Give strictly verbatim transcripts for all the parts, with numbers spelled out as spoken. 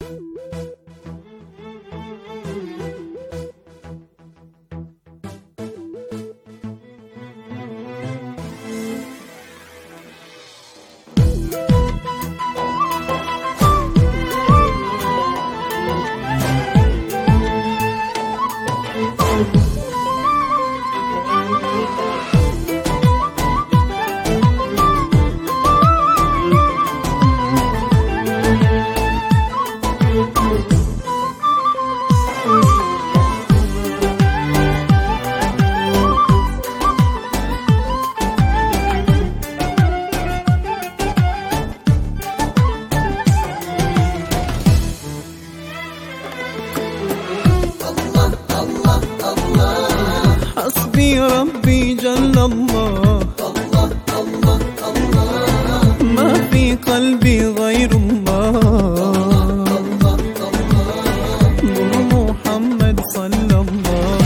Hasbi Rabbi Cellallah, Allah Allah Allah, ma fi kalbi gayrullah, Allah Allah, Nur Muhammed sallallahu.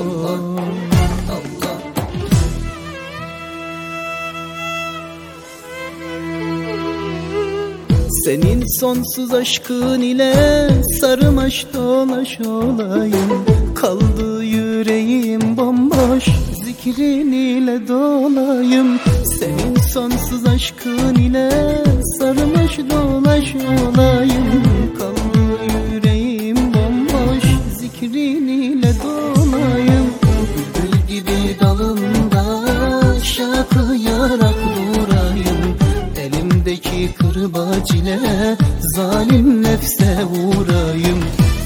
Senin sonsuz aşkın ile sarmaş dolaş olayım. Kaldı yüreğim bomboş, zikrin ile dolayım. Senin sonsuz aşkın ile sarmaş dolaş olayım. Kaldı yüreğim bomboş, zikrin ile dolayım. Gül gibi dalında şakıyarak durayım. Elimdeki kırbaç ile zalim nefse vurayım.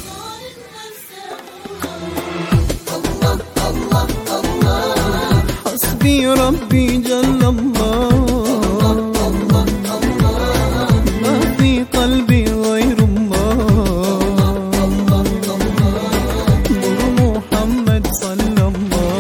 Allah Allah Allah, Hasbi Rabbi Cellallah, Allah Allah, ma fi kalbi gayrullah, Allah Allah, Nur Muhammed sallallahu.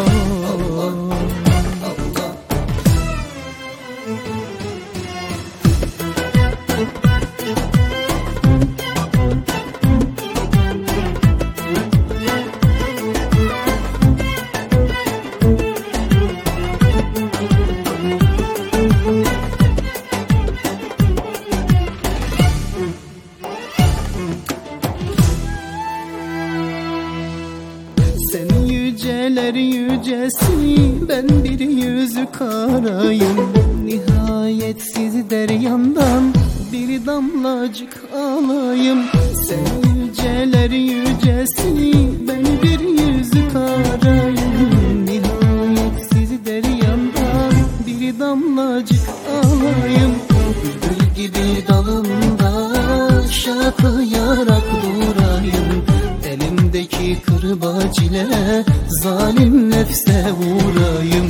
Sen yüceler yücesi, ben bir yüzü karayım. Nihayetsiz deryandan bir damlacık alayım. Sen yüceler yücesi, ben bir yüzü karayım. Nihayetsiz deryandan bir damlacık alayım. Gül gibi dalında şakıyarak durayım. Elimdeki kırbaç ile zalim nefse vurayım.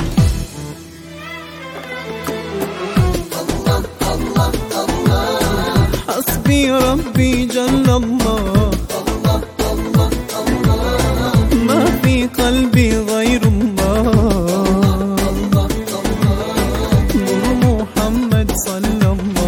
Allah Allah Allah, Hasbi Rabbi Cellallah, Allah Allah Allah, ma fi kalbi gayrullah, Allah Allah, Nur Muhammed sallallahu.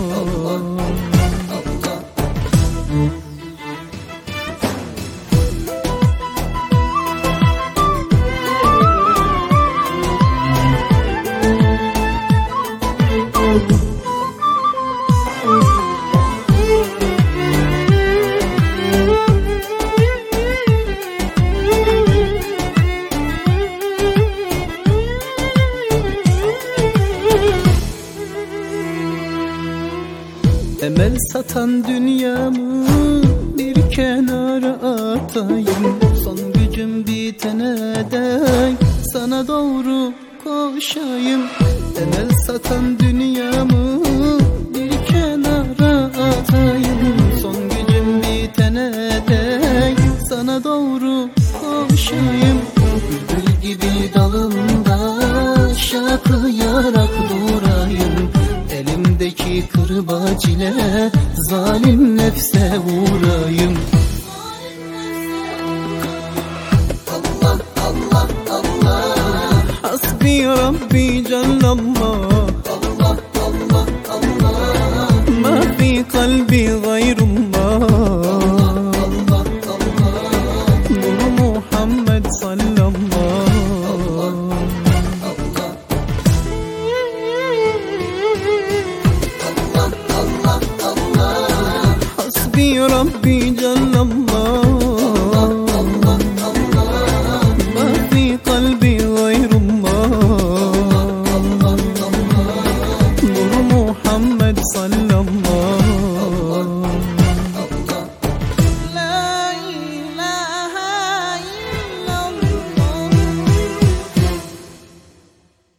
Emel satan dünyamı bir kenara atayım. Son gücüm bitene dek sana doğru koşayım. Emel satan dünyamı bir kenara atayım. Son gücüm bitene dek sana doğru koşayım. Gül gibi dalında şakıyarak durayım. Elimdeki kırbaç ile zalim nefse vurayım. Allah Allah Allah, Hasbi Rabbi Cellallah, Allah Allah Allah, ma fi kalbi gayrullah, Allah Allah, Nur Muhammed sallallahu. Allah Allah Allah, Hasbi ربي جل الله ما في قلبي غير الله نور محمد